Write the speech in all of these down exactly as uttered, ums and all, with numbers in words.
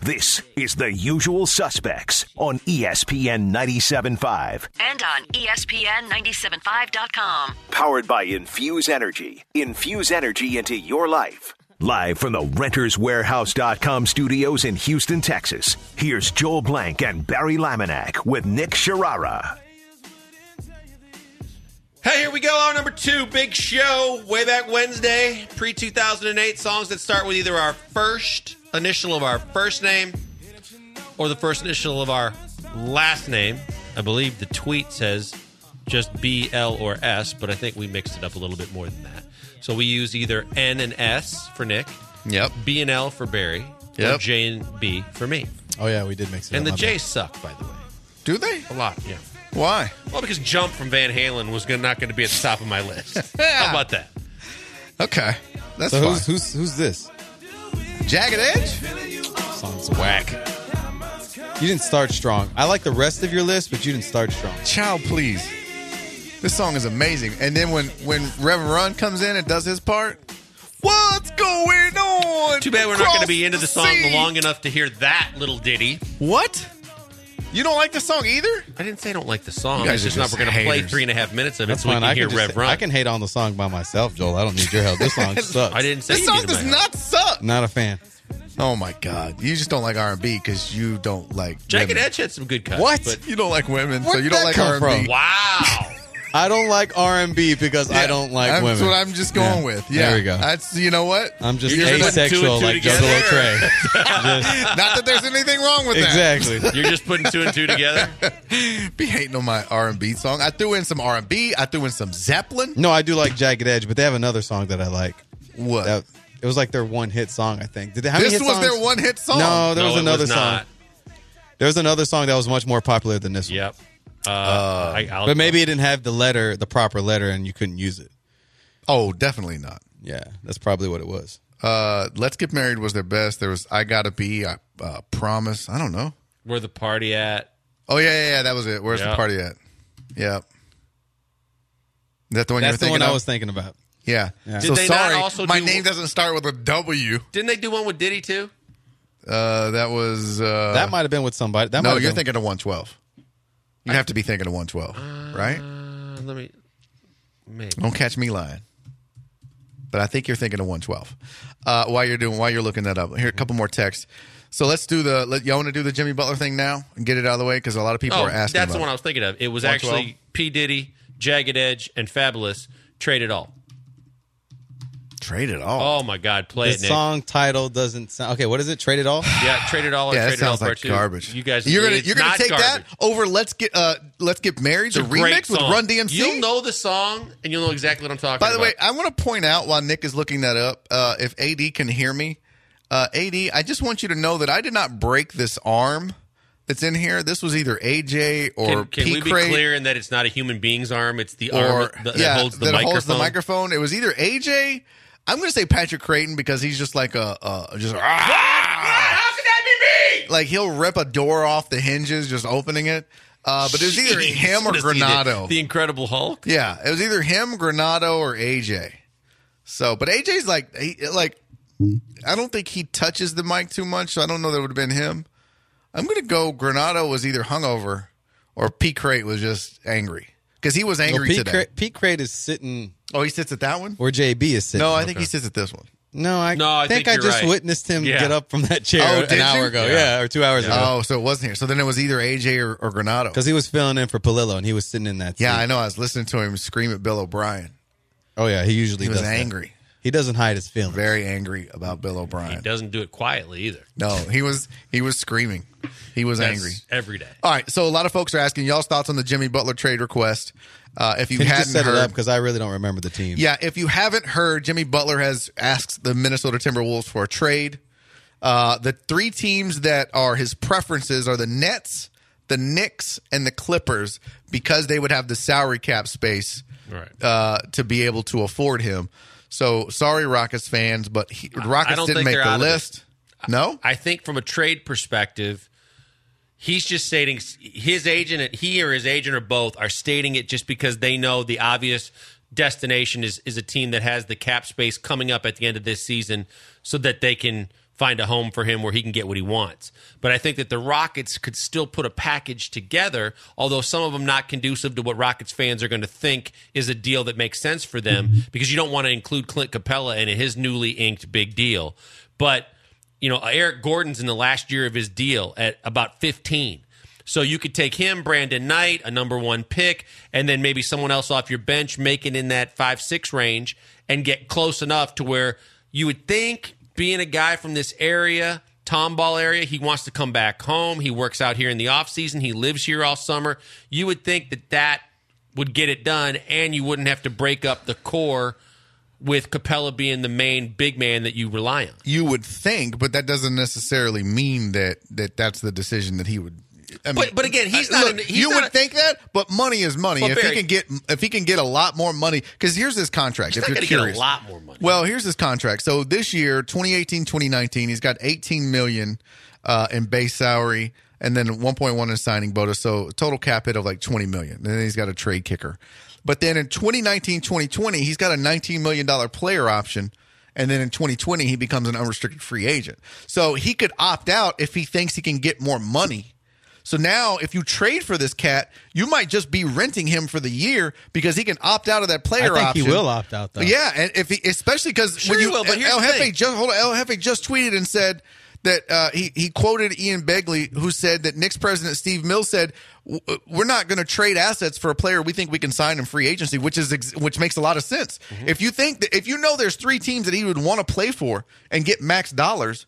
This is The Usual Suspects on E S P N ninety-seven point five. And on E S P N ninety-seven point five dot com. Powered by Infuse Energy. Infuse energy into your life. Live from the Renters Warehouse dot com studios in Houston, Texas, here's Joel Blank and Barry Laminack with Nick Sharara. Hey, here we go. Our number two big show. Way back Wednesday, pre two thousand eight. Songs that start with either our first initial of our first name or the first initial of our last name. I believe the tweet says just B, L, or S, but I think we mixed it up a little bit more than that. So we use either N and S for Nick. Yep. B and L for Barry. Yep. Or J and B for me. Oh, yeah, we did mix it and up. And the J's suck, by the way. Do they? A lot, yeah. Why? Well, because Jump from Van Halen was gonna, not going to be at the top of my list. How about that? Okay. That's so fine. who's, who's, who's this? Jagged Edge? Song's whack. You didn't start strong. I like the rest of your list, but you didn't start strong. Child, please. This song is amazing. And then when, when Reverend Run comes in and does his part, what's going on? Too bad we're not going to be into the song sea. long enough to hear that little ditty. What? You don't like the song either? I didn't say I don't like the song. You guys It's just are not just we're going to play haters. three and a half minutes of it That's so we fine. can I hear can, Rev just, Run. I can hate on the song by myself, Joel. I don't need your help. This song sucks. I didn't say This you song needed does my not suck. Not a fan. Oh, my God. You just don't like R and B because you don't like Jagged women. Edge had some good cuts. What? But You don't like women, so Where'd you don't that like come R and B. from? wow. I don't like R and B because I don't like That's women. what I'm just going Yeah. with. Yeah. There we go. That's, you know what? I'm just You're just putting two asexual and two like together. Juggalo Trey. Just- Not that there's anything wrong with that. exactly. You're just putting two and two together? Be hating on my R and B song. I threw in some R and B. I threw in some Zeppelin. No, I do like Jagged Edge, but they have another song that I like. What? That, it was like their one hit song, I think. Did they, how many This hit was songs? their one hit song. No, there no, was it another was song. not. There was another song that was much more popular than this one. Yep. Uh, I, I'll, But maybe it didn't have the letter, the proper letter, and you couldn't use it. Oh, definitely not. Yeah, that's probably what it was. Uh, Let's Get Married was their best. There was I Gotta Be, I uh, Promise. I don't know. Where the party at? Oh, yeah, yeah, yeah. That was it. Where's Yep. the party at? Yep. Is that the one That's you were the thinking one of? I was thinking about. Yeah. Yeah. So Did they not sorry, also my do- name doesn't start with a W. Didn't they do one with Diddy, too? Uh, that was... Uh, That might have been with somebody. That might no, have you're been, thinking of one twelve. You have to be thinking of one twelve, right? Uh, let me... Maybe. Don't catch me lying. But I think you're thinking of one twelve. Uh, while you're doing, while you're looking that up, here a couple more texts. So let's do the. Let, y'all want to do the Jimmy Butler thing now and get it out of the way because a lot of people Oh, are asking. that's about the one I it. was thinking of. It was one actually twelve? P. Diddy, Jagged Edge, and Fabulous. Trade It All. Trade it all. Oh, my God. Play the it, Nick. song title doesn't sound. Okay, what is it? Trade It All? Yeah, Trade It All or yeah, that Trade It All sounds like Part two. garbage. You guys, you're gonna it's you're gonna not take garbage. that over. Let's get uh let's get married. It's The a great remix with song. Run D M C. You'll know the song, and you'll know exactly what I'm talking about. By the way, I want to point out while Nick is looking that up, uh, if A D can hear me, uh, A D, I just want you to know that I did not break this arm that's in here. This was either A J or can, can we be P-Crate clear in that it's not a human being's arm? It's the or arm that, yeah, that holds the that microphone. holds the microphone. It was either A J. I'm going to say Patrick Creighton because he's just like a, a just. How could that be me? Like he'll rip a door off the hinges just opening it. Uh, but it was either Jeez. him or What is he, the- Granado. The Incredible Hulk. Yeah, it was either him, Granado, or A J. So, but A J's like, he, like, I don't think he touches the mic too much, so I don't know that it would have been him. I'm going to go Granado was either hungover or Pete Crate was just angry. Because he was angry Well, Pete, today. Cra- Pete Crate is sitting Oh, he sits at that one? where J B is sitting. No, I think he sits at this one. No, I, No, I think, think I you're just right. witnessed him Yeah. get up from that chair Oh, an did hour you? ago. Yeah. Yeah, or two hours ago. Oh, so it wasn't here. So then it was either A J or, or Granado. Because he was filling in for Palillo, and he was sitting in that seat. Yeah, I know. I was listening to him scream at Bill O'Brien. Oh, yeah, he usually He was does that. angry. He doesn't hide his feelings. Very angry about Bill He O'Brien. doesn't do it quietly either. No, he was he was screaming. He was That's angry. every day. All right, so a lot of folks are asking y'all's thoughts on the Jimmy Butler trade request. Uh, if you Can you hadn't just set heard, it up? Because I really don't remember the team. yeah, if you haven't heard, Jimmy Butler has asked the Minnesota Timberwolves for a trade. Uh, the three teams that are his preferences are the Nets, the Knicks, and the Clippers because they would have the salary cap space Right. uh, to be able to afford him. So sorry, Rockets fans, but he, the Rockets don't didn't think make they're the out of it. list. No? I think from a trade perspective, he's just stating his agent, he or his agent or both are stating it just because they know the obvious destination is, is a team that has the cap space coming up at the end of this season so that they can find a home for him where he can get what he wants. But I think that the Rockets could still put a package together, although some of them not conducive to what Rockets fans are going to think is a deal that makes sense for them, because you don't want to include Clint Capella in his newly inked big deal. But, you know, Eric Gordon's in the last year of his deal at about fifteen. So you could take him, Brandon Knight, a number one pick, and then maybe someone else off your bench, make it in that five six range and get close enough to where you would think, being a guy from this area, Tomball area, he wants to come back home. He works out here in the offseason. He lives here all summer. You would think that that would get it done, and you wouldn't have to break up the core with Capella being the main big man that you rely on. You would think, but that doesn't necessarily mean that, that that's the decision that he would. I mean, but but again, he's I, not. Look, an, he's you not would a, think that, but money is money. Well, if Barry, he can get, if he can get a lot more money, because here's his contract. He's if not you're going to curious, get a lot more money. Well, here's his contract. So this year, twenty eighteen, twenty nineteen, he's got eighteen million uh, in base salary, and then one point one in signing bonus. So total cap hit of like twenty million. And then he's got a trade kicker. But then in twenty nineteen, twenty twenty, he's got a nineteen million dollars player option. And then in twenty twenty, he becomes an unrestricted free agent. So he could opt out if he thinks he can get more money. So now if you trade for this cat, you might just be renting him for the year because he can opt out of that player I think option. he will opt out, though. Yeah, and if he, especially because Sure when he you will, but here's El the Jefe thing. just hold on, El Jefe just tweeted and said that uh, he he quoted Ian Begley, who said that Knicks president Steve Mills said, "We're not going to trade assets for a player we think we can sign in free agency," which is ex- which makes a lot of sense. Mm-hmm. If you think that if you know there's three teams that he would want to play for and get max dollars,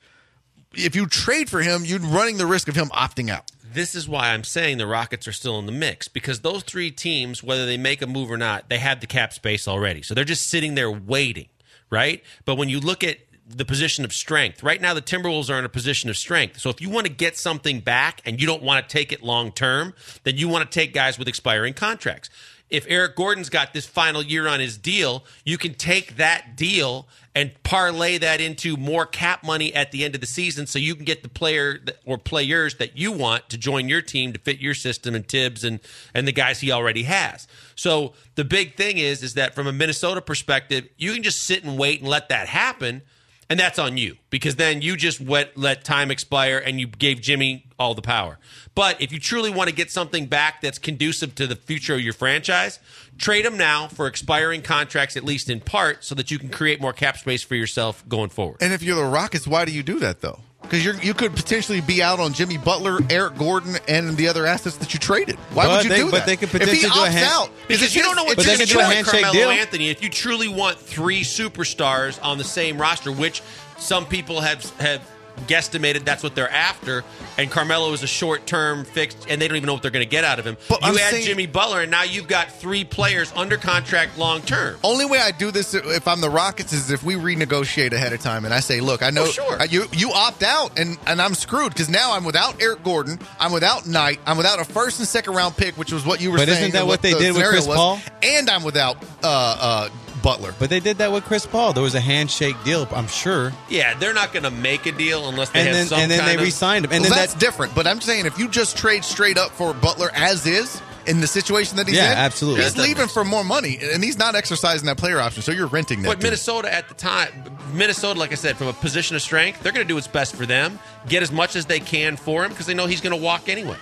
if you trade for him, you're running the risk of him opting out. This is why I'm saying the Rockets are still in the mix, because those three teams, whether they make a move or not, they have the cap space already. So they're just sitting there waiting, right? But when you look at the position of strength, right now the Timberwolves are in a position of strength. So if you want to get something back and you don't want to take it long term, then you want to take guys with expiring contracts. If Eric Gordon's got this final year on his deal, you can take that deal and parlay that into more cap money at the end of the season so you can get the player that, or players that you want to join your team to fit your system, and Tibbs and, and the guys he already has. So the big thing is, is that from a Minnesota perspective, you can just sit and wait and let that happen, and that's on you, because then you just wet, let time expire and you gave Jimmy all the power. But if you truly want to get something back that's conducive to the future of your franchise, trade them now for expiring contracts, at least in part, so that you can create more cap space for yourself going forward. And if you're the Rockets, why do you do that, though? Because you you could potentially be out on Jimmy Butler, Eric Gordon, and the other assets that you traded. Why But would you they- do but that? they could if he potentially do a opts hand- out, Because you don't know what But you're they going could to do a do with handshake Carmelo deal. Anthony. If you truly want three superstars on the same roster, which some people have have guesstimated that's what they're after, and Carmelo is a short-term fix, and they don't even know what they're going to get out of him. But you I'm add saying- Jimmy Butler, and now you've got three players under contract long-term. Only way I do this if I'm the Rockets is if we renegotiate ahead of time and I say, look, I know Oh, sure. uh, you you opt out and, and I'm screwed because now I'm without Eric Gordon, I'm without Knight, I'm without a first and second round pick, which was what you were But saying. isn't that and what they the did with scenario Chris was, Paul? And I'm without uh, uh, Butler. But they did that with Chris Paul. There was a handshake deal, I'm sure. Yeah, they're not going to make a deal unless they And have then some and then kind they of... re-signed him. And Well, then that's that different. But I'm saying if you just trade straight up for Butler as is in the situation that he's Yeah, in, absolutely. he's That doesn't leaving make for more money, and he's not exercising that player option. So you're renting that. But dude. Minnesota at the time, Minnesota, like I said, from a position of strength, they're going to do what's best for them, get as much as they can for him because they know he's going to walk anyway.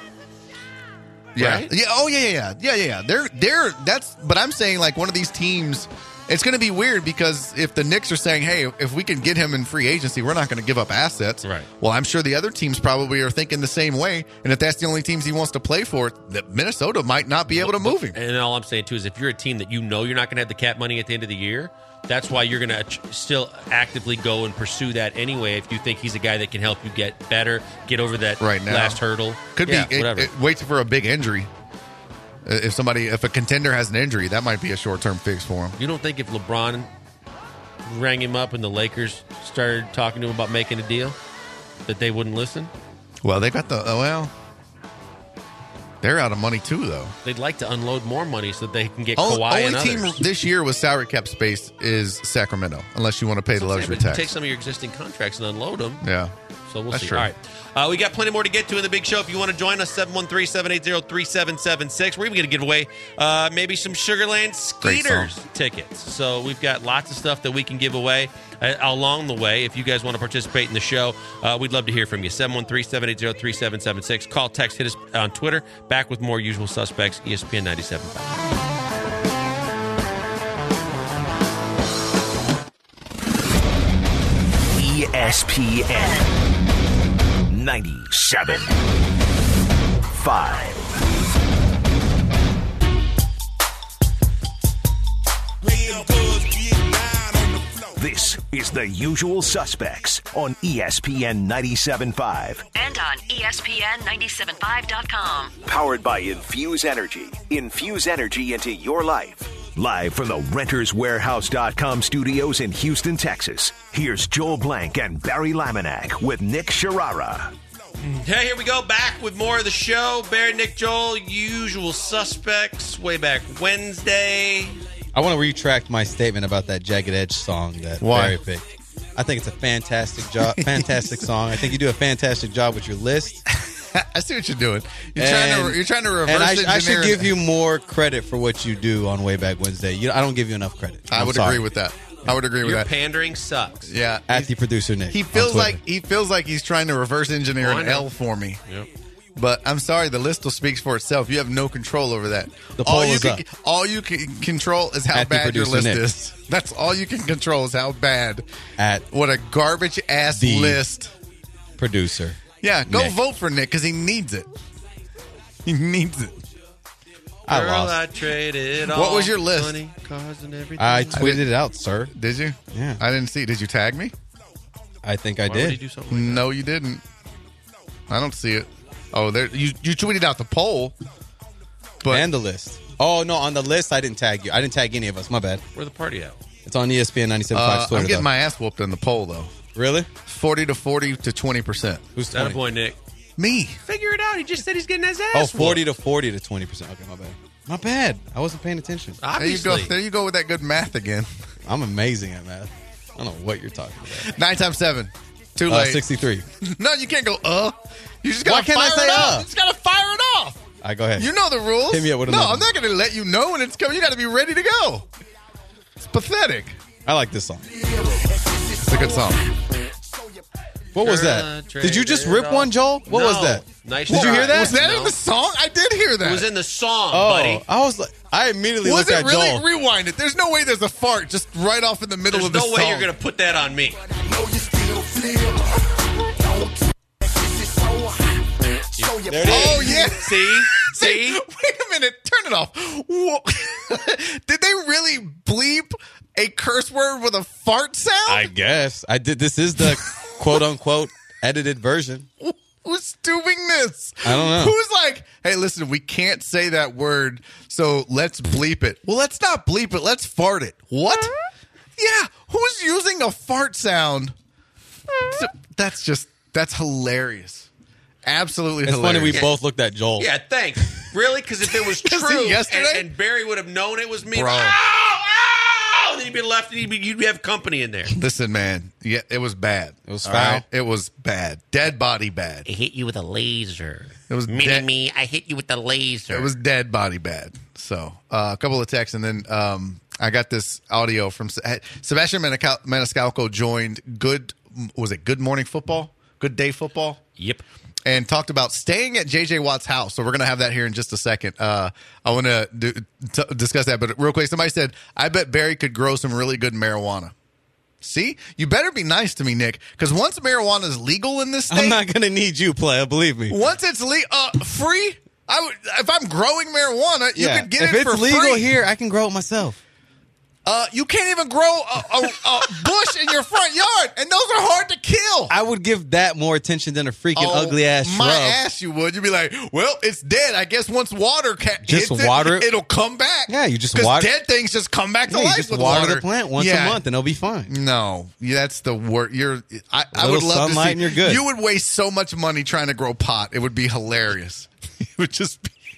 Yeah. Right? Yeah. Oh, yeah, yeah, yeah, yeah, yeah, yeah. They're, they're, that's, but I'm saying like one of these teams, it's going to be weird because if the Knicks are saying, hey, if we can get him in free agency, we're not going to give up assets. Right. Well, I'm sure the other teams probably are thinking the same way. And if that's the only teams he wants to play for, that Minnesota might not be able to move him. And all I'm saying, too, is if you're a team that you know you're not going to have the cap money at the end of the year, that's why you're going to ch- still actively go and pursue that anyway if you think he's a guy that can help you get better, get over that Right now. last hurdle. Could Yeah, be, it, whatever. it, wait for a big injury. Uh, If somebody, if a contender has an injury, that might be a short term fix for him. You don't think if LeBron rang him up and the Lakers started talking to him about making a deal, that they wouldn't listen? Well, they got the, oh, well, they're out of money too, though. They'd like to unload more money so that they can get Only, Kawhi only and team others. this year with salary cap space is Sacramento, unless you want to pay the That's what I'm luxury saying, but tax. Take some of your existing contracts and unload them. Yeah. So we'll That's see. true. All right. Uh, we got plenty more to get to in the big show. If you want to join us, seven one three, seven eight zero, three seven seven six. We're even going to give away uh, maybe some Sugarland Skeeters tickets. So we've got lots of stuff that we can give away uh, along the way. If you guys want to participate in the show, uh, we'd love to hear from you. seven one three, seven eight zero, three seven seven six. Call, text, hit us on Twitter. Back with more Usual Suspects, E S P N ninety-seven point five. E S P N ninety-seven point five. This is The Usual Suspects on E S P N ninety-seven point five. And on E S P N ninety-seven point five dot com. Powered by Infuse Energy. Infuse energy into your life. Live from the Renters Warehouse dot com studios in Houston, Texas. Here's Joel Blank and Barry Laminack with Nick Sharara. Hey, here we go. Back with more of the show. Barry, Nick, Joel, Usual Suspects. Way back Wednesday. I want to retract my statement about that Jagged Edge song that Why? Barry picked. I think it's a fantastic job, fantastic song. I think you do a fantastic job with your list. I see what you're doing. You're And- trying to you're trying to reverse And I, engineer. I should give you more credit for what you do on Way Back Wednesday. You, I don't give you enough credit. I I'm would sorry. agree with that. I would agree with Your that. pandering sucks. Yeah. At he's- the producer Nick. He on feels Twitter. like he feels like he's trying to reverse engineer Oh, I an know. L for me. Yep. But I'm sorry, the list will speak for itself. You have no control over that. The all poll you is can up. all you can control is how At the bad your producer list Nick. is. That's all you can control is how bad. At What a garbage ass The- list. producer. Yeah, go Nick. vote for Nick because he needs it. He needs it. I Girl, lost. I traded all What was your list? money, cars, and everything. I I tweeted did- it out, sir. Did you? Yeah. I didn't see. Did you tag me? I think I Why would he did. do something like No, you didn't. I don't see it. Oh, there you you tweeted out the poll. But And the list. Oh, no, on the list, I didn't tag you. I didn't tag any of us. My bad. Where the party at? It's on E S P N ninety-seven point uh, five Twitter. I'm getting though. my ass whooped in the poll though. Really? forty to forty to twenty percent. Who's That a twenty? boy, Nick. Me. Figure it out. He just said he's getting his ass. Oh, forty to forty to twenty percent. Okay, my bad. My bad. I wasn't paying attention. There you go. Obviously. There you go with that good math again. I'm amazing at math. I don't know what you're talking about. Nine times seven. Too Uh, late. sixty-three. No, you can't go, uh. You just gotta Why can't I fire say, it off. uh? You just gotta fire it off. All right, go ahead. You know the rules. Hit me up with No, another I'm not gonna let you know when it's coming. You gotta be ready to go. It's pathetic. I like this song. It's a good song. What was Girl, I that? Did you just traded rip one, Joel? What No. was that? Nice Did you try. hear that? Was that No. in the song? I did hear that. It was in the song, Oh, buddy. I was like, I immediately Was looked it at really? Joel. Rewind it. There's no way there's a fart just right off in the middle There's of the no song. way you're going to put that on me. There it is. Oh, yeah. See? See? Wait a minute. Turn it off. Whoa. Did they really bleep a curse word with a fart sound? I guess I did. This is the quote unquote edited version. Who's doing this? I don't know. Who's like, hey, listen, we can't say that word, so let's bleep it. Well, let's not bleep it. Let's fart it. What? Yeah. Who's using a fart sound? That's just, that's hilarious. Absolutely It's hilarious. funny we both looked at Joel. Yeah, thanks. Really? Because if it was Because true yesterday- and, and Barry would have known it was me, Bro. ow, ow, then you'd be left and you'd, be, you'd have company in there. Listen, man. Yeah, it was bad. It was All foul. right? It was bad. Dead body bad. I hit you with a laser. It was Mini dead- me, I hit you with the laser. It was dead body bad. So uh, a couple of texts, and then um, I got this audio from Se- Sebastian Maniscal- Maniscalco joined Good. Was it Good Morning Football? Good Day Football? Yep. And talked about staying at J J Watt's house. So we're going to have that here in just a second. Uh, I want to do, t- discuss that. But real quick, somebody said, I bet Barry could grow some really good marijuana. See? You better be nice to me, Nick, because once marijuana is legal in this state, I'm not gonna need you, player. Believe me. once it's le- uh, free, I would, if I'm growing marijuana, you Yeah. could get if it it's for legal free. here, I can grow it myself. Uh, you can't even grow a, a, a bush in your front yard, and those are hard to kill. I would give that more attention than a freaking Oh, ugly ass shrub. My ass, you would. You'd be like, well, it's dead. I guess once water ca- Just hits water it, it. it'll come back. Yeah, you just 'Cause water- dead things just come back to Yeah, you life just with water, water the plant once Yeah. a month and it'll be fine. No, yeah, that's the word. You're. I, I little would love to sunlight see. and you're good. You would waste so much money trying to grow pot. It would be hilarious. It would just be.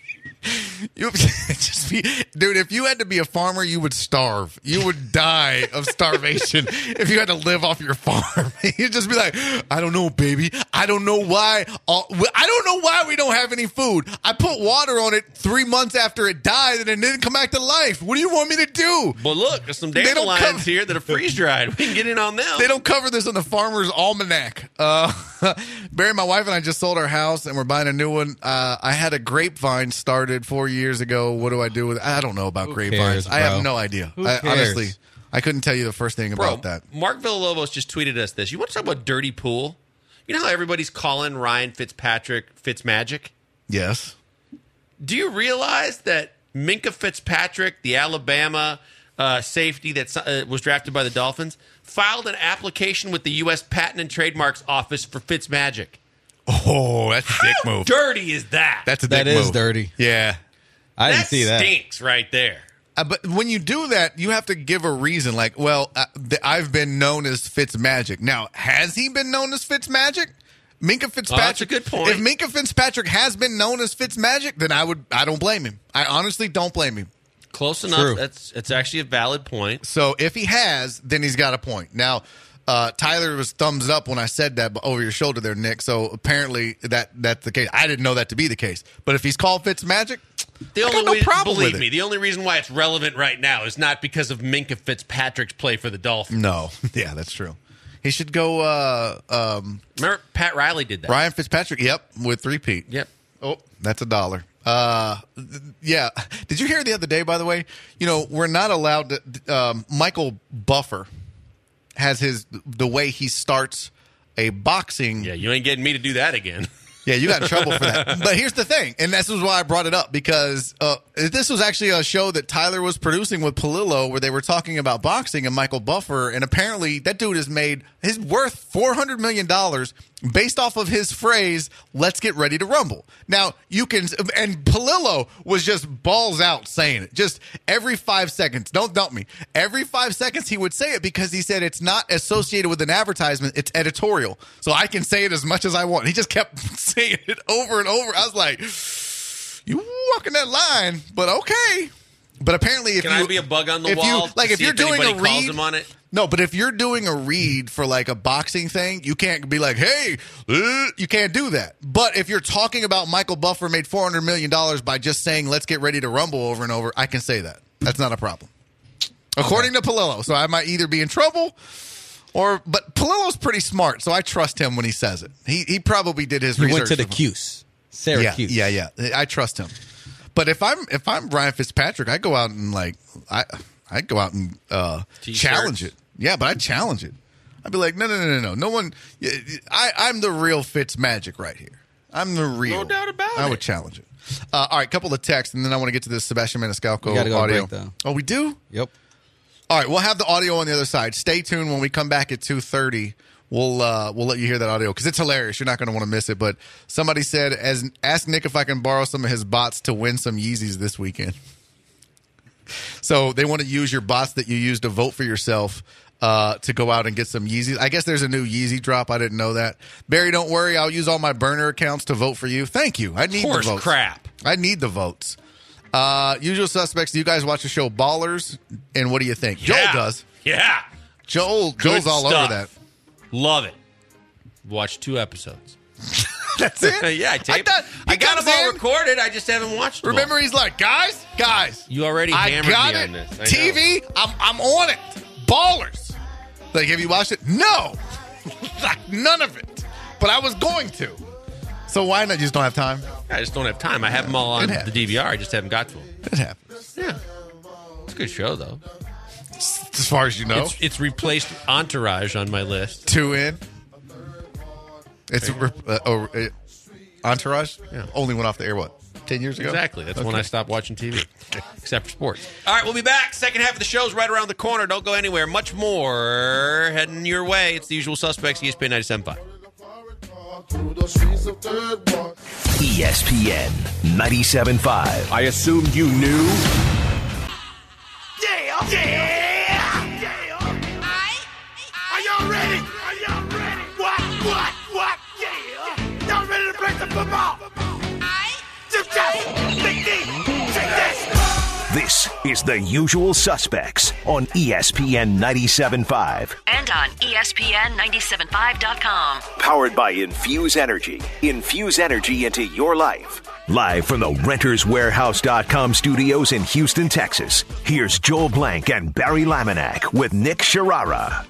You just be, dude. If you had to be a farmer, you would starve. You would die of starvation if you had to live off your farm. You'd just be like, I don't know, baby. I don't know why. All, I don't know why we don't have any food. I put water on it three months after it died, and it didn't come back to life. What do you want me to do? Well, look, there's some They don't dandelions cover- here that are freeze dried. We can get in on them. They don't cover this in the Farmer's Almanac. Uh, Barry, my wife and I just sold our house, and we're buying a new one. Uh, I had a grapevine started four years ago. What do I do with it? I don't know about Who grapevines. cares, I have bro? no idea. Who I, cares? honestly, I couldn't tell you the first thing Bro, about that. Mark Villalobos just tweeted us this. You want to talk about dirty pool? You know how everybody's calling Ryan Fitzpatrick Fitzmagic? Yes. Do you realize that Minka Fitzpatrick, the Alabama uh, safety that uh, was drafted by the Dolphins, filed an application with the U S Patent and Trademarks Office for Fitzmagic? Oh, that's a dick How move. dirty is that? That's a dick That move. is dirty. Yeah. I that didn't see that. stinks right there. Uh, but when you do that, you have to give a reason. Like, well, uh, th- I've been known as Fitzmagic. Now, has he been known as Fitzmagic? Minka Fitzpatrick. Oh, that's a good point. If Minka Fitzpatrick has been known as Fitzmagic, then I would. I don't blame him. I honestly don't blame him. Close enough. True. That's it's actually a valid point. So if he has, then he's got a point. Now, uh, Tyler was thumbs up when I said that over your shoulder there, Nick. So apparently that that's the case. I didn't know that to be the case. But if he's called Fitzmagic, The I only got no way, problem believe with me, it. the only reason why it's relevant right now is not because of Minka Fitzpatrick's play for the Dolphins. No. Yeah, that's true. He should go uh, um, Remember, Pat Riley did that. Ryan Fitzpatrick. Yep, with three-peat. Yep. Oh, that's a dollar. Uh, th- yeah. Did you hear the other day, by the way? You know, we're not allowed to. Um, Michael Buffer has his the way he starts a boxing. Yeah, you ain't getting me to do that again. Yeah, you got in trouble for that. But here's the thing, and this is why I brought it up, because uh, this was actually a show that Tyler was producing with Palillo where they were talking about boxing and Michael Buffer, and apparently that dude has made his worth four hundred million dollars based off of his phrase, let's get ready to rumble. Now, you can, and Palillo was just balls out saying it. Just every five seconds, don't dump me, every five seconds he would say it because he said it's not associated with an advertisement, it's editorial. So I can say it as much as I want. He just kept saying it over and over. I was like, you walking that line, but okay. But apparently, if Can you I be a bug on the if wall? you, like to if see you're doing a anybody calls read, him on it? no, but if you're doing a read for like a boxing thing, you can't be like, hey, uh, you can't do that. But if you're talking about Michael Buffer made four hundred million dollars by just saying, let's get ready to rumble over and over, I can say that. That's not a problem. According to Palillo. So I might either be in trouble or, but Palillo's pretty smart, so I trust him when he says it. He he probably did his He research. went to the before. Cuse. Syracuse. Yeah, yeah, yeah. I trust him. But if I'm if I'm Ryan Fitzpatrick, I go out and like I I go out and uh, T-shirts. challenge it. Yeah, but I challenge it. I'd be like, no, no, no, no, no. No one. I I'm the real Fitzmagic right here. I'm the real. No doubt about I it. would challenge it. Uh, all right, couple of texts, and then I want to get to this Sebastian Maniscalco We gotta go to audio. break, though. Oh, we do. Yep. All right, we'll have the audio on the other side. Stay tuned when we come back at two thirty. We'll uh, we'll let you hear that audio because it's hilarious. You're not going to want to miss it. But somebody said, "As ask Nick if I can borrow some of his bots to win some Yeezys this weekend." So they want to use your bots that you use to vote for yourself uh, to go out and get some Yeezys. I guess there's a new Yeezy drop. I didn't know that. Barry, don't worry. I'll use all my burner accounts to vote for you. Thank you. I need Horse the votes. crap. I need the votes. Uh, usual suspects. Do you guys watch the show Ballers? And what do you think? Joel Yeah. does. Yeah. Joel Good Joel's all stuff. over that. Love it. Watched two episodes. That's it. yeah, I taped. thought- I, he got comes them all in- recorded. I just haven't watched them. all. Remember, he's like, guys, guys. You already I hammered got me it. on this. I T know. V, I'm I'm on it. Ballers. Like, have you watched it? No. Like, none of it. But I was going to. So why not? You just don't have time. I just don't have time. I have them all on It the happens. D V R. I just haven't got to them. It happens. Yeah. It's a good show, though. As far as you know, It's, it's replaced Entourage on my list. two in. It's uh, oh, uh, Entourage. Yeah. Only went off the air what ten years ago. Exactly. That's when Okay. I stopped watching T V, except for sports. All right, we'll be back. Second half of the show's right around the corner. Don't go anywhere. Much more heading your way. It's the usual suspects, E S P N ninety-seven point five. E S P N ninety-seven point five. I assumed you knew. Yeah, yeah, yeah. Are y'all ready? Are y'all ready? What, what, what? Yeah. Y'all ready to play some football? Jim Johnson, Big D, This is The Usual Suspects on E S P N ninety-seven point five. And on E S P N ninety-seven point five dot com. Powered by Infuse Energy. Infuse energy into your life. Live from the Renters Warehouse dot com studios in Houston, Texas. Here's Joel Blank and Barry Laminack with Nick Sharara.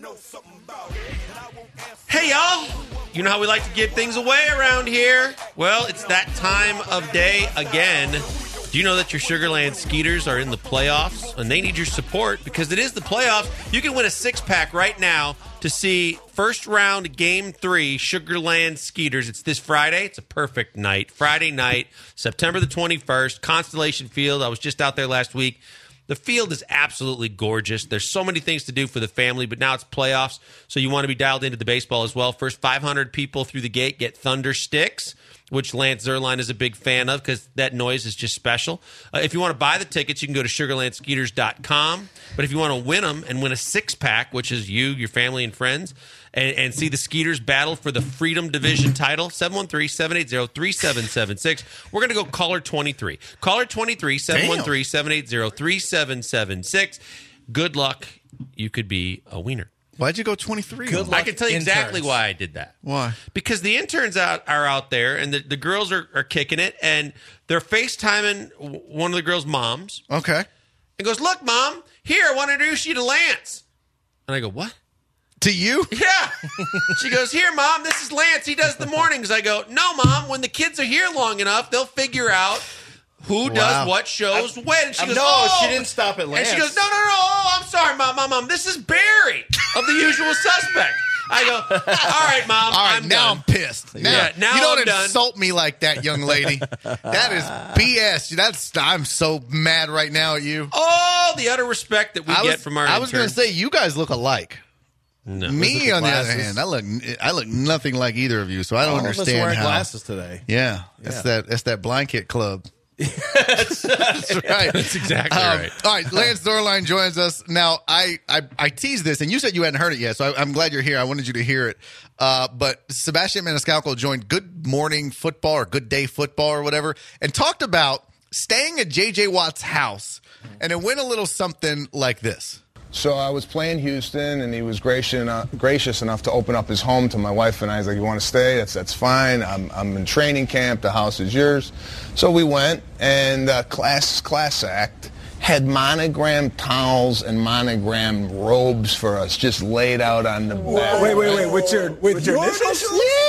Hey, y'all. You know how we like to give things away around here? Well, it's that time of day again. Do you know that your Sugarland Skeeters are in the playoffs? And they need your support because it is the playoffs. You can win a six-pack right now to see first round game three Sugarland Skeeters. It's this Friday. It's a perfect night. Friday night, September the twenty-first, Constellation Field. I was just out there last week. The field is absolutely gorgeous. There's so many things to do for the family, but now it's playoffs, so you want to be dialed into the baseball as well. First five hundred people through the gate get Thunder Sticks, which Lance Zerline is a big fan of because that noise is just special. Uh, if you want to buy the tickets, you can go to sugarland skeeters dot com. But if you want to win them and win a six-pack, which is you, your family, and friends, and, and see the Skeeters battle for the Freedom Division title, seven one three, seven eight zero, three seven seven six. We're going to go caller twenty-three. Caller twenty-three, seven one three, seven eight zero, three seven seven six. Good luck. You could be a wiener. Why'd you go twenty-three? Good luck. I can tell you interns. exactly why I did that. Why? Because the interns out are out there, and the, the girls are, are kicking it, and they're FaceTiming w- one of the girls' moms. Okay. And goes, look, Mom, here, I want to introduce you to Lance. And I go, what? To you? Yeah. She goes, here, Mom, this is Lance. He does the mornings. I go, no, Mom, when the kids are here long enough, they'll figure out who Wow. does what shows when. And she Um, goes, no, oh. she didn't stop at Lance. And she goes, no, no, no, oh, I'm sorry, Mom, Mom, Mom. This is Barry of The Usual Suspect. I go, all right, Mom, All right, I'm now done. I'm pissed. Now, Yeah, now you don't I'm done. insult me like that, young lady. That is B S. That's I'm so mad right now at you. All the utter respect that we I get was, from our I was going to interns. say you guys look alike. No. Me, the on the other glasses. hand, I look I look nothing like either of you, so I don't All of us understand wearing how. glasses today. Yeah, that's Yeah. that. That's that blanket club. That's right. That's exactly Um, right. All right, Lance Zerline joins us now. I, I I teased this, and you said you hadn't heard it yet, so I, I'm glad you're here. I wanted you to hear it. Uh, but Sebastian Maniscalco joined Good Morning Football or Good Day Football or whatever, and talked about staying at J J Watt's house, and it went a little something like this. So I was playing Houston, and he was gracious enough, gracious enough to open up his home to my wife and I. He's like, you want to stay? That's that's fine. I'm, I'm in training camp. The house is yours. So we went, and uh, class, class act had monogram towels and monogram robes for us just laid out on the bed. Wait, wait, wait. With your, with your initials?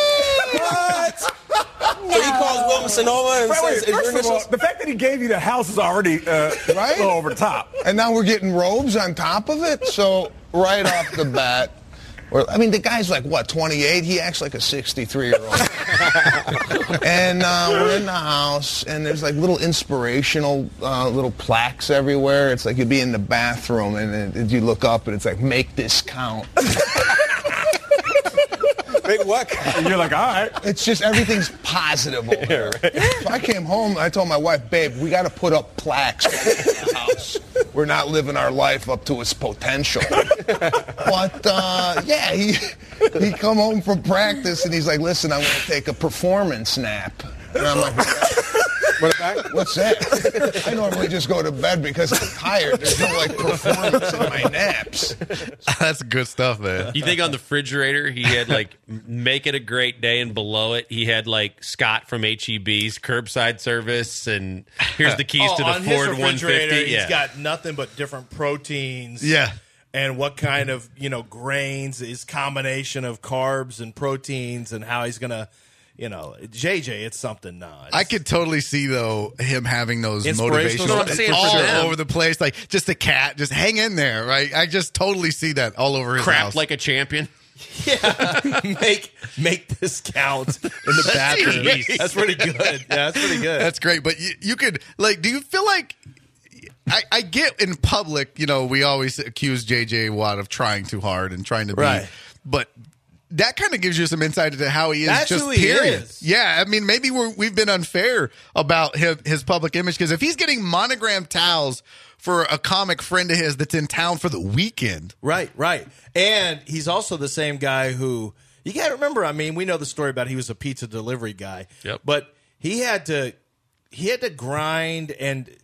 What? So he calls Wilson over and Wait, says, wait, "Is first your of all, initials?" The fact that he gave you the house is already uh, Right? a little over the top. And now we're getting robes on top of it. So right off the bat, we're, I mean, the guy's like, what, twenty-eight? He acts like a sixty-three-year-old. And uh, we're in the house, and there's like little inspirational uh, little plaques everywhere. It's like you'd be in the bathroom, and then you look up, and it's like, make this count. Big what? And you're like, all right. It's just everything's positive over there. So I came home, I told my wife, babe, we got to put up plaques in the house. We're not living our life up to its potential. But, uh, yeah, he he come home from practice, and he's like, listen, I want to take a performance nap. And I'm like, what's that? I normally just go to bed because I'm tired. There's no, like, performance in my naps. That's good stuff, man. You think on the refrigerator he had like "Make It a Great Day" and below it he had like Scott from H E B's curbside service and here's the keys Oh, to the on his Ford one refrigerator, fifty. he's Yeah. got nothing but different proteins. Yeah. And what kind of, you know, grains, his combination of carbs and proteins and how he's going to, you know, J J, it's something nuts. I could totally see though him having those Inspirational motivational stuff. I'm saying for all them. over the place, like just a cat, just hang in there, right? I just totally see that all over his Crap house. like a champion. Yeah. make make this count in the bathroom. Jeez. That's pretty good. Yeah, that's pretty good. That's great, but you, you could like, do you feel like? I, I get in public, you know, we always accuse J J Watt of trying too hard and trying to be, Right. but that kind of gives you some insight into how he is. That's just who he period. is. Yeah, I mean, maybe we're, we've been unfair about his, his public image because if he's getting monogrammed towels for a comic friend of his that's in town for the weekend, Right, right. And he's also the same guy who you got to remember. I mean, we know the story about he was a pizza delivery guy. Yep. But he had to he had to grind and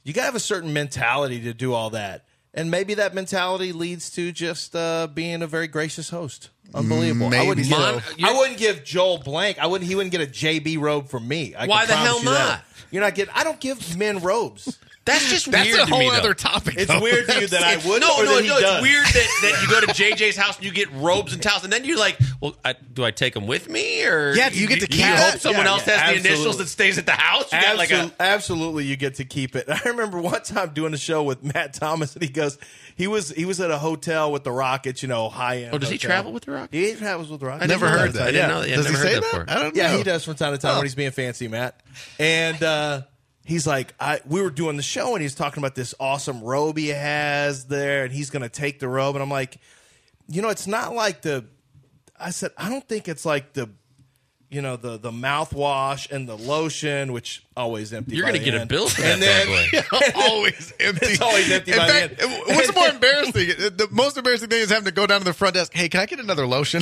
you got to have a certain mentality to do all that. And maybe that mentality leads to just uh, being a very gracious host. Unbelievable. Maybe I wouldn't, so. give, I wouldn't give Joel Blank. I wouldn't. He wouldn't get a J B robe from me. I Why can the promise hell you not? that. You're not getting. I don't give men robes. That's just That's weird a to whole me, though. other topic. It's though. weird to you that I would. No, or no, that he no. does. It's weird that, that you go to J J's house and you get robes and towels, and then you're like, "Well, I, do I take them with me, or Yeah, do you get to keep you that? hope someone Yeah, else yeah, has absolutely. the initials that stays at the house? You got like Absol- a absolutely, you get to keep it. I remember one time doing a show with Matt Thomas, and he goes, he was he was at a hotel with the Rockets, you know, high end. Oh, does he hotel. travel with the Rockets? He travels with the Rockets. I didn't Never know heard that. I didn't Yeah. know that. Yeah, Does I've he never say heard that that? before. I don't know. Yeah, he does from time to time Oh. when he's being fancy, Matt. And uh, he's like, I we were doing the show, and he's talking about this awesome robe he has there, and he's going to take the robe. And I'm like, you know, it's not like the. I said, I don't think it's like the, you know, the the mouthwash and the lotion, which always empty. You're by going to the get a end. bill for that And then, bad boy. always empty. It's always empty In by the fact, end. what's more embarrassing? The most embarrassing thing is having to go down to the front desk. Hey, can I get another lotion?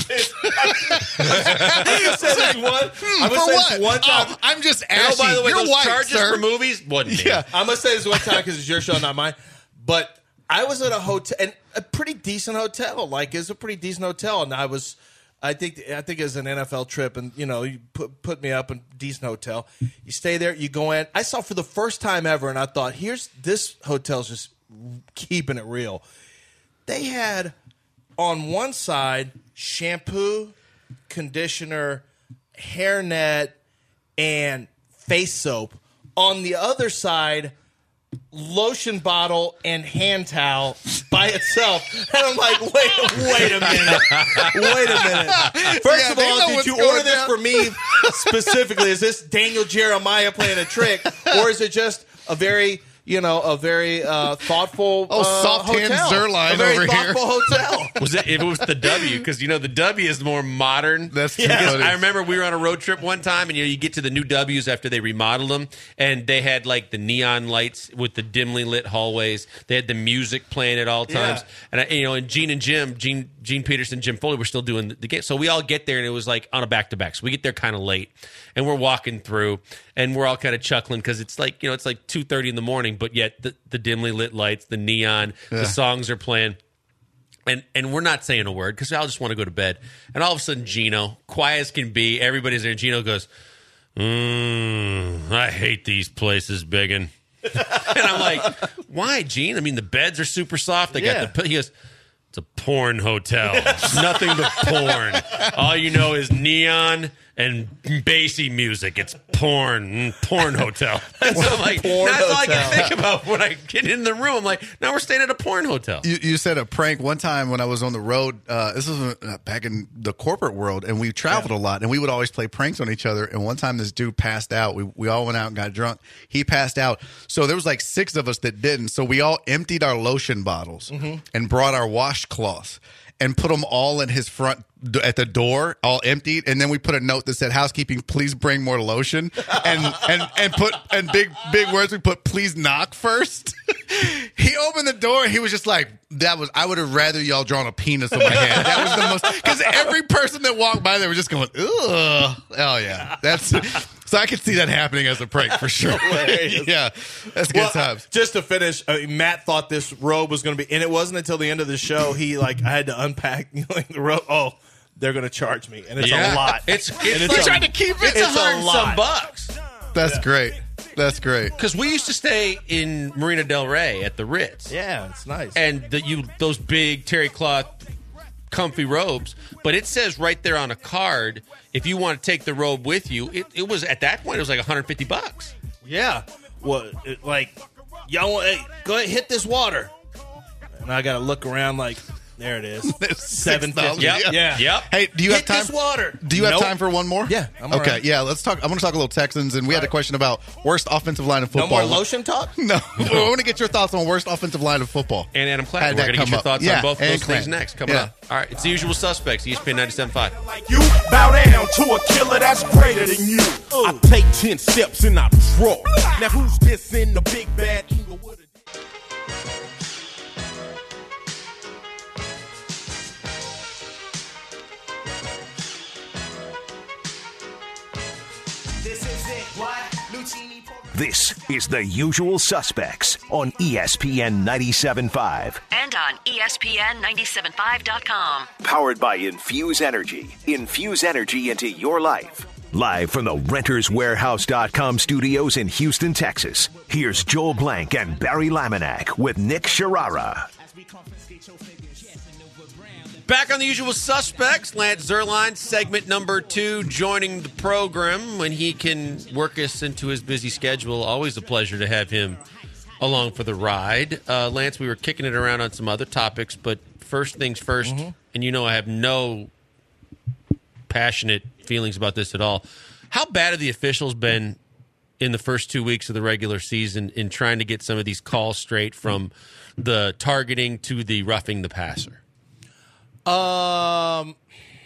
I said this one. Hmm, I'm for gonna say what? this one time. Oh, I'm just And asking. oh, by the way, You're those white, charges sir. for movies wasn't me. Yeah. I'm gonna say this one time because it's your show, not mine. But I was at a hotel, and a pretty decent hotel. Like, it's a pretty decent hotel, and I was, I think, I think it was an N F L trip, and you know, you put put me up in a decent hotel. You stay there, you go in. I saw for the first time ever, and I thought, here's this hotel's just keeping it real. They had on one side shampoo, conditioner, hairnet, and face soap. On the other side, lotion bottle and hand towel by itself. And I'm like, wait, wait a minute. Wait a minute. First Yeah, of they know all, did what's you going order this down. for me specifically? Is this Daniel Jeremiah playing a trick? Or is it just a very, you know, a very uh, thoughtful Oh, uh, soft-hand hotel? Zerline A very over here. thoughtful hotel. Was it if it was the W? Because you know the W is more modern. That's Because funny. I remember we were on a road trip one time, and you know you get to the new W's after they remodeled them, and they had like the neon lights with the dimly lit hallways. They had the music playing at all times, Yeah. and I, you know, and Gene and Jim, Gene, Gene Peterson, Jim Foley were still doing the, the game. So we all get there, and it was like on a back to back. So we get there kind of late, and we're walking through, and we're all kind of chuckling because it's like you know it's like two thirty in the morning, but yet the, the dimly lit lights, the neon, Yeah. the songs are playing. And and we're not saying a word because I'll just want to go to bed. And all of a sudden, Gino, quiet as can be, everybody's there. And Gino goes, mm, I hate these places, Biggin. And I'm like, why, Gene? I mean, the beds are super soft. They Yeah. got the. He goes, it's a porn hotel. Nothing but porn. All you know is neon and bassy music. It's porn. Mm, porn hotel. And so I'm like, Porn that's all I hotel. can think about when I get in the room. I'm like, now we're staying at a porn hotel. You, you said a prank one time when I was on the road. Uh, this was uh, back in the corporate world, and we traveled a lot, and we would always play pranks on each other. And one time, this dude passed out. We we all went out and got drunk. He passed out. So there was like six of us that didn't. So we all emptied our lotion bottles and brought our washcloths and put them all in his front at the door, all emptied, and then we put a note that said, "Housekeeping, please bring more lotion," and and and put and big big words. We put, "Please knock first." He opened the door, and he was just like, "That was. I would have rather y'all drawn a penis on my hand." That was the most, because every person that walked by there was just going, "Ugh." Oh yeah, that's. So I could see that happening as a prank for sure. Hilarious. Yeah, that's good Well, times. Just to finish, uh, Matt thought this robe was going to be, and it wasn't until the end of the show. He like I had to unpack you know, the robe. Oh, they're going to charge me, and it's Yeah. a lot. It's- And it's- it's He a- tried to keep it. It's, It's a a hundred and lot. some bucks. That's great. That's great. Because we used to stay in Marina Del Rey at the Ritz, Yeah, it's nice. and the, you those big terry cloth, comfy robes. But it says right there on a card, if you want to take the robe with you, it, it was at that point it was like one hundred fifty bucks. yeah, well, it, like y'all want? Hey, go ahead, hit this water, and I got to look around like. There it is. Seven fifty. Yep. Yeah. Yep. Hey, do you Hit have time? this water. Do you have Nope. time for one more? Yeah, I'm all okay. right. Yeah, let's talk. I want to talk a little Texans, and we had a question about worst offensive line of No football. more lotion talk. No, I want to get your thoughts on worst offensive line of football. And Adam Clapp. Had We're that going to get come your up. thoughts Yeah, on both of and those things Clanton. next. Coming Yeah. up. All right. It's the usual suspects. E S P N ninety-seven point five. You bow down to a killer that's greater than you. I take ten steps and I draw. Now who's this in the big bad Inglewood? This is it, what? Lucini This is The Usual Suspects on E S P N ninety-seven point five. And on E S P N ninety-seven point five dot com. Powered by Infuse Energy. Infuse energy into your life. Live from the Renters Warehouse dot com studios in Houston, Texas. Here's Joel Blank and Barry Laminack with Nick Sharara. Back on The Usual Suspects, Lance Zierlein, segment number two, joining the program when he can work us into his busy schedule. Always a pleasure to have him along for the ride. Uh, Lance, we were kicking it around on some other topics, but first things first, mm-hmm. and you know I have no passionate feelings about this at all. How bad have the officials been in the first two weeks of the regular season in trying to get some of these calls straight, from the targeting to the roughing the passer? Um,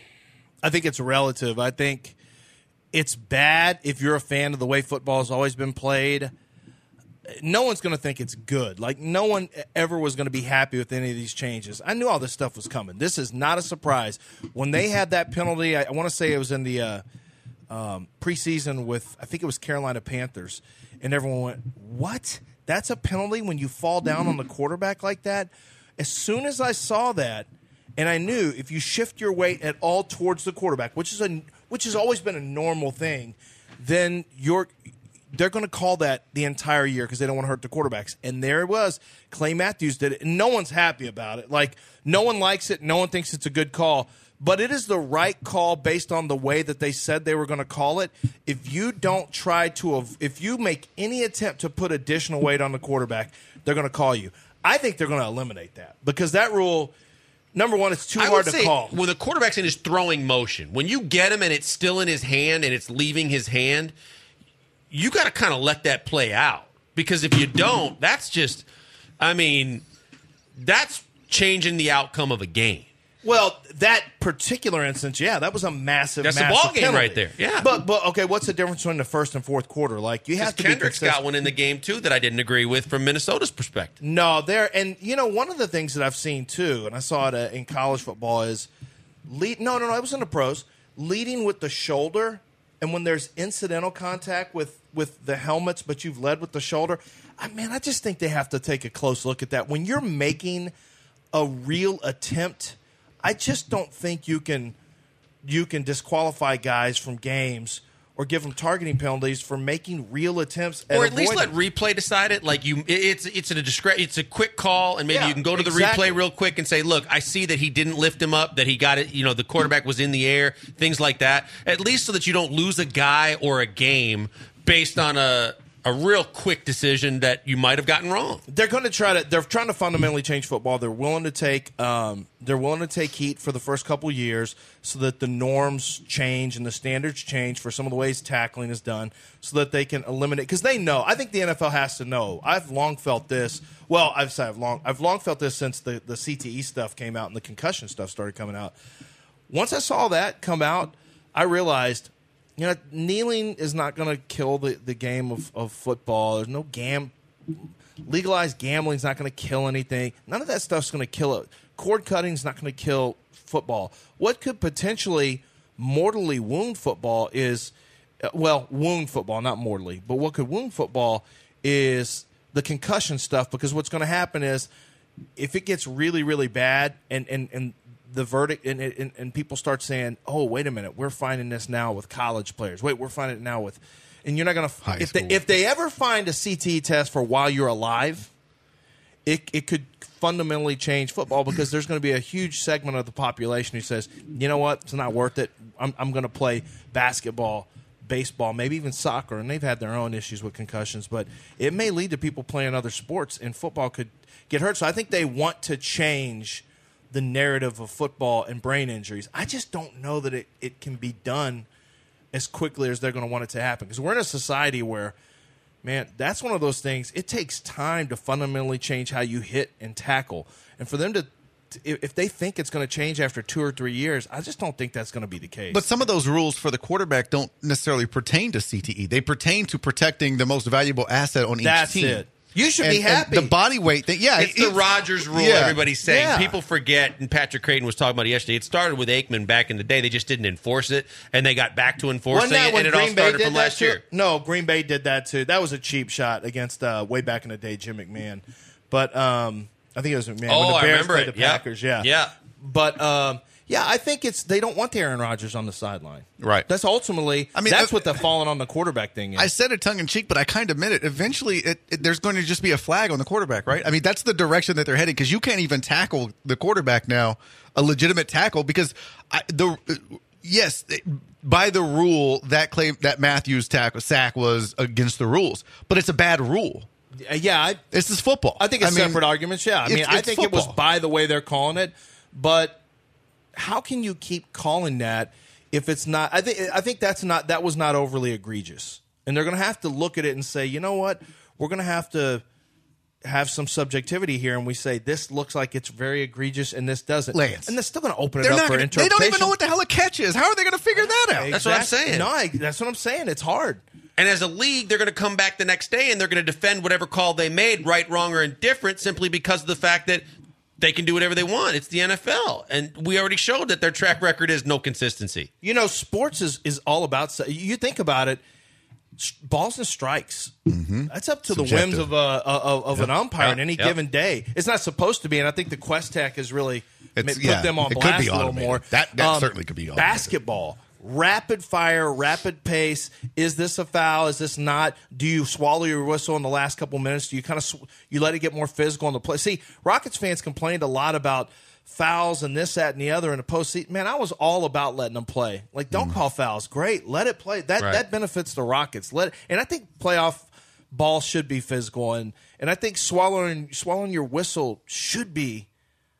I think it's relative. I think it's bad if you're a fan of the way football has always been played. No one's going to think it's good. Like, no one ever was going to be happy with any of these changes. I knew all this stuff was coming. This is not a surprise. When they had that penalty, I, I want to say it was in the uh, um, preseason with, I think it was Carolina Panthers, and everyone went, what? That's a penalty when you fall down on the quarterback like that? As soon as I saw that, and I knew if you shift your weight at all towards the quarterback, which is a which has always been a normal thing, then you're they're going to call that the entire year because they don't want to hurt the quarterbacks. And there it was. Clay Matthews did it, and no one's happy about it. Like, no one likes it. No one thinks it's a good call. But it is the right call based on the way that they said they were going to call it. If you don't try to – if you make any attempt to put additional weight on the quarterback, they're going to call you. I think they're going to eliminate that because that rule – number one, it's too I hard would to say call. When the quarterback's in his throwing motion, when you get him and it's still in his hand and it's leaving his hand, you got to kind of let that play out. Because if you don't, that's just, I mean, that's changing the outcome of a game. Well, that particular instance, yeah, that was a massive, That's massive a ball game penalty. right there. Yeah, but but okay, what's the difference between the first and fourth quarter? Like, you have to Kendrick's be consistent. got one in the game too that I didn't agree with from Minnesota's perspective. No, there, and you know, one of the things that I've seen too, and I saw it uh, in college football, is lead. No, no, no, it was in the pros. Leading with the shoulder, and when there's incidental contact with with the helmets, but you've led with the shoulder. I mean, I just think they have to take a close look at that when you're making a real attempt. I just don't think you can you can disqualify guys from games or give them targeting penalties for making real attempts, or at least let replay decide it. Like you, it's it's a discre- it's a quick call, and maybe yeah, you can go to the exactly. replay real quick and say, "Look, I see that he didn't lift him up, that he got it. You know, the quarterback was in the air, things like that. At least so that you don't lose a guy or a game based on a." A real quick decision that you might have gotten wrong. They're going to try to. They're trying to fundamentally change football. They're willing to take. Um, they're willing to take heat for the first couple years, so that the norms change and the standards change for some of the ways tackling is done, so that they can eliminate. Because they know. I think the N F L has to know. I've long felt this. Well, I've said I've long. I've long felt this since the the C T E stuff came out and the concussion stuff started coming out. Once I saw that come out, I realized. You know, kneeling is not going to kill the, the game of, of football. There's no gam legalized gambling is not going to kill anything. None of that stuff's going to kill it. Cord cutting is not going to kill football. What could potentially mortally wound football is, well, wound football, not mortally, but what could wound football is the concussion stuff. Because what's going to happen is if it gets really, really bad and and and the verdict and, and and people start saying, "Oh, wait a minute, we're finding this now with college players. Wait, we're finding it now with," and you're not going to if they if they ever find a C T E test for while you're alive, it it could fundamentally change football because there's going to be a huge segment of the population who says, "You know what, it's not worth it. I'm I'm going to play basketball, baseball, maybe even soccer," and they've had their own issues with concussions, but it may lead to people playing other sports, and football could get hurt. So I think they want to change the narrative of football and brain injuries. I just don't know that it, it can be done as quickly as they're going to want it to happen. Because we're in a society where, man, that's one of those things. It takes time to fundamentally change how you hit and tackle. And for them to, if they think it's going to change after two or three years, I just don't think that's going to be the case. But some of those rules for the quarterback don't necessarily pertain to C T E. They pertain to protecting the most valuable asset on that's each team. It. You should and, be happy. And the body weight thing, yeah. It's it- the Rodgers rule. yeah. Everybody's saying. Yeah. People forget, and Patrick Creighton was talking about it yesterday. It started with Aikman back in the day. They just didn't enforce it, and they got back to enforcing Wasn't that it, when and it all Green Bay started did from that last too? year. No, Green Bay did that too. That was a cheap shot against uh, way back in the day, Jim McMahon. But um, I think it was McMahon. Oh, when the I Bears remember played it. the Yeah. Packers. Yeah, Yeah. But um, yeah, I think it's they don't want the Aaron Rodgers on the sideline. Right. That's ultimately. I mean, that's uh, what the falling on the quarterback thing is. I said it tongue in cheek, but I kind of meant it. Eventually, it, it, there's going to just be a flag on the quarterback, right? I mean, that's the direction that they're heading because you can't even tackle the quarterback now, a legitimate tackle, because I, the yes, by the rule that claim that Matthews tackle sack was against the rules, but it's a bad rule. Uh, yeah, I, This is football. I think it's I mean, separate arguments. Yeah, I mean, it's- I it's think it was football. by the way they're calling it, but how can you keep calling that if it's not? I think I think that's not that was not overly egregious, and they're going to have to look at it and say, you know what, we're going to have to have some subjectivity here, and we say this looks like it's very egregious, and this doesn't. Lance. And they're still going to open it They're up not for gonna, they interpretation. don't even know what the hell a catch is. How are they going to figure that out? That's what I'm Exactly. saying. No, I, that's what I'm saying. It's hard. And as a league, they're going to come back the next day and they're going to defend whatever call they made, right, wrong, or indifferent, simply because of the fact that they can do whatever they want. It's the N F L. And we already showed that their track record is no consistency. You know, sports is, is all about. You think about it, s- balls and strikes. Mm-hmm. That's up to the Subjective. whims of a of, of an umpire Yep. on any Yep. given day. It's not supposed to be, and I think the Quest Tech has really ma- It's- put yeah, them on it could blast be a little automated. more. Um, That- that certainly could be automated. Basketball. Rapid fire, rapid pace. Is this a foul? Is this not? Do you swallow your whistle in the last couple minutes? Do you kind of sw- you let it get more physical in the play? See, Rockets fans complained a lot about fouls and this, that, and the other in the postseason. Man, I was all about letting them play. Like, don't call fouls. Great, let it play. That Right. that benefits the Rockets. Let and I think playoff ball should be physical, and and I think swallowing swallowing your whistle should be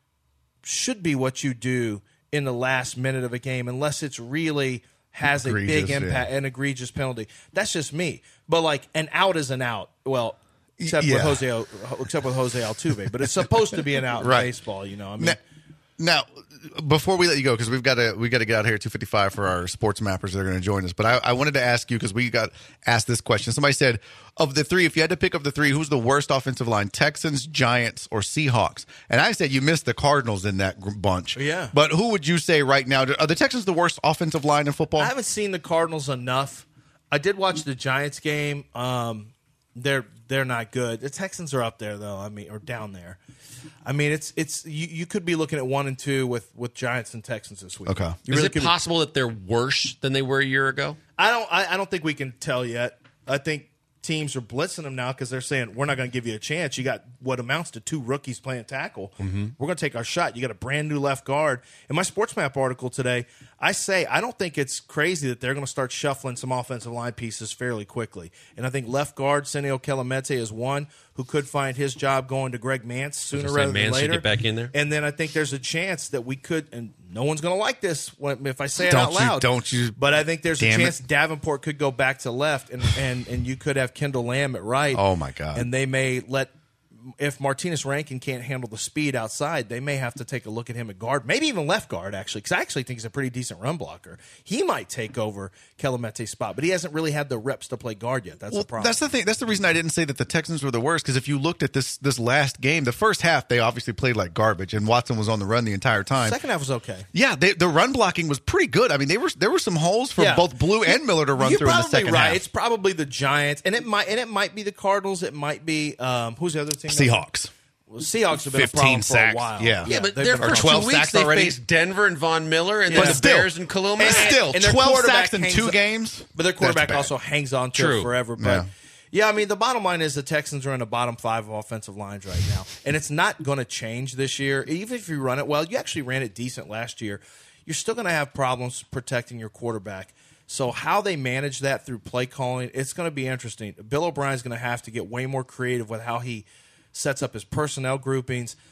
should be what you do in the last minute of a game, unless it's really has a big Egregious, impact, yeah. an egregious penalty. That's just me. But like an out is an out. Well, except Yeah. with Jose, Al- except with Jose Altuve, but it's supposed to be an out Right. in baseball. You know, I mean, Now, now, before we let you go, because we've got to we got to get out here at two fifty-five for our sports mappers that are going to join us. But I, I wanted to ask you because we got asked this question. Somebody said, of the three, if you had to pick of the three, who's the worst offensive line? Texans, Giants, or Seahawks? And I said you missed the Cardinals in that gr- bunch. Yeah. But who would you say right now? Are the Texans the worst offensive line in football? I haven't seen the Cardinals enough. I did watch the Giants game. Um, they're they're not good. The Texans are up there though. I mean, or down there. I mean, it's it's you, you could be looking at one and two with, with Giants and Texans this week. Okay. You Is really it could be- possible that they're worse than they were a year ago? I don't. I, I don't think we can tell yet. I think teams are blitzing them now because they're saying we're not going to give you a chance. You got what amounts to two rookies playing tackle. Mm-hmm. We're going to take our shot. You got a brand new left guard. In my Sports Map article today, I say I don't think it's crazy that they're going to start shuffling some offensive line pieces fairly quickly. And I think left guard Senio Kelemete is one who could find his job going to Greg Mance sooner gonna say rather than Mance should later. get back in there. And then I think there's a chance that we could, and no one's going to like this when, if I say it Don't out you- loud. don't you- But I think there's a damn it. chance Davenport could go back to left, and, and, and you could have Kendall Lamb at right. Oh, my God. And they may let, if Martinez Rankin can't handle the speed outside, they may have to take a look at him at guard, maybe even left guard, actually, because I actually think he's a pretty decent run blocker. He might take over Kelemete's spot, but he hasn't really had the reps to play guard yet. That's Well, the problem. that's the thing. That's the reason I didn't say that the Texans were the worst. Because if you looked at this this last game, the first half they obviously played like garbage, and Watson was on the run the entire time. Second half was okay. Yeah, they, the run blocking was pretty good. I mean, they were there were some holes for Yeah. both Blue and Miller to run You're through in the probably second right. half. It's probably the Giants, and it might and it might be the Cardinals. It might be um, who's the other team? Seahawks. Well, Seahawks have been a fifteen problem sacks. for a while. Yeah. Yeah, but they've their been a first problem. two twelve weeks sacks they already? faced Denver and Von Miller, and But then the still. Bears and Kaluma. And still, and their twelve quarterback sacks in hangs two on- games. But their That's quarterback bad. also hangs on to True. it forever. But Yeah. yeah. I mean, the bottom line is the Texans are in the bottom five of offensive lines right now, and it's not going to change this year. Even if you run it well, you actually ran it decent last year. You're still going to have problems protecting your quarterback. So how they manage that through play calling, it's going to be interesting. Bill O'Brien's going to have to get way more creative with how he sets up his personnel groupings,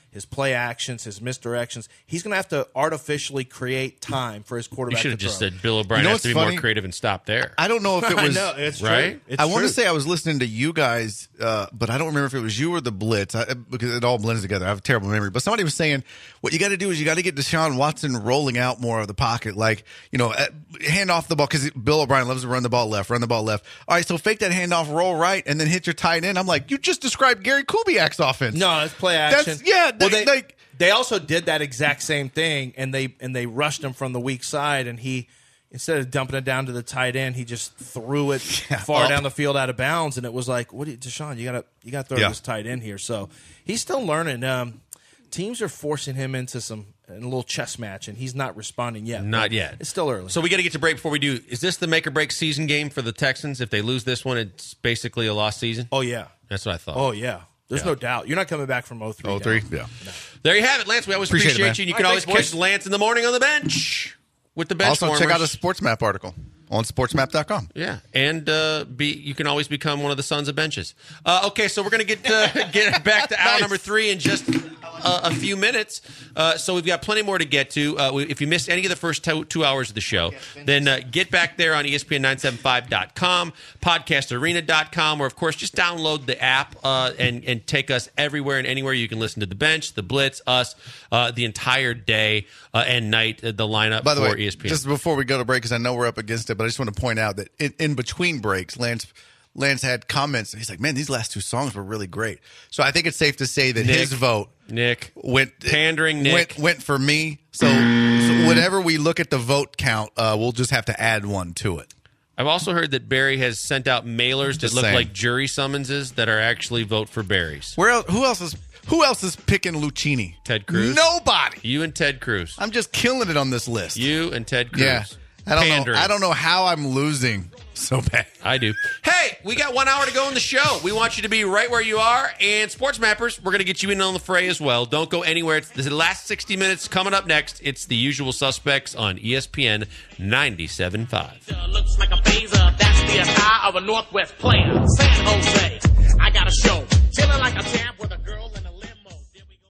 his play actions, his misdirections. He's going to have to artificially create time for his You quarterback should to have just throw. said Bill O'Brien You know has to be what's more funny? creative and stop there. I don't know if it I was know, it's right? true. It's I want true. to say I was listening to you guys, uh, but I don't remember if it was you or the Blitz I, because it all blends together. I have a terrible memory. But somebody was saying what you got to do is you got to get Deshaun Watson rolling out more of the pocket, like you know, uh, hand off the ball because Bill O'Brien loves to run the ball left, run the ball left. All right, so fake that handoff, roll right, and then hit your tight end. I'm like, you just described Gary Kubiak's offense. No, it's play action. That's yeah. Well, they, they, like, they also did that exact same thing, and they and they rushed him from the weak side, and he instead of dumping it down to the tight end, he just threw it Yeah, far up. down the field out of bounds, and it was like, what, do you, Deshaun? You gotta you gotta throw Yeah. this tight end here. So he's still learning. Um, teams are forcing him into some a little chess match, and he's not responding yet. Not But yet. It's still early. So we got to get to break before we do. Is this the make or break season game for the Texans? If they lose this one, it's basically a lost season. oh yeah, That's what I thought. oh yeah. There's Yeah. no doubt. You're not coming back from oh three. oh three, down. yeah. There you have it, Lance. We always Appreciate appreciate, it, man. you. And you can All right, always thanks, catch boys. Lance in the morning on the bench with the bench Also, check warmers. out a sports map article on sports map dot com. Yeah, and uh, be you can always become one of the sons of benches. Uh, okay, so we're gonna get uh, get back to hour Nice. number three in just uh, a few minutes. Uh, so we've got plenty more to get to. Uh, we, if you missed any of the first two, two hours of the show, then uh, get back there on E S P N nine seventy-five dot com, podcast arena dot com, or of course just download the app uh, and and take us everywhere and anywhere you can listen to the bench, the Blitz, us, uh, the entire day uh, and night. Uh, the lineup By the for way, E S P N. just before we go to break, because I know we're up against it, but I just want to point out that in, in between breaks, Lance Lance had comments. He's like, "Man, these last two songs were really great." So I think it's safe to say that Nick. his vote Nick went pandering. Nick went went for me. So, so whenever we look at the vote count, uh, we'll just have to add one to it. I've also heard that Barry has sent out mailers that Just look saying. like jury summonses that are actually vote for Barry's. Where else, who else is who else is picking Lucchini? Ted Cruz. Nobody. You and Ted Cruz. I'm just killing it on this list. You and Ted Cruz. yeah. I don't Pandering. know. I don't know how I'm losing so bad. I do. Hey, we got one hour to go in the show. We want you to be right where you are. And Sports Mappers, we're going to get you in on the fray as well. Don't go anywhere. It's the last sixty minutes coming up next. It's The Usual Suspects on E S P N ninety-seven point five. Looks like a phaser. That's the attire of a Northwest player. San Jose. I got a show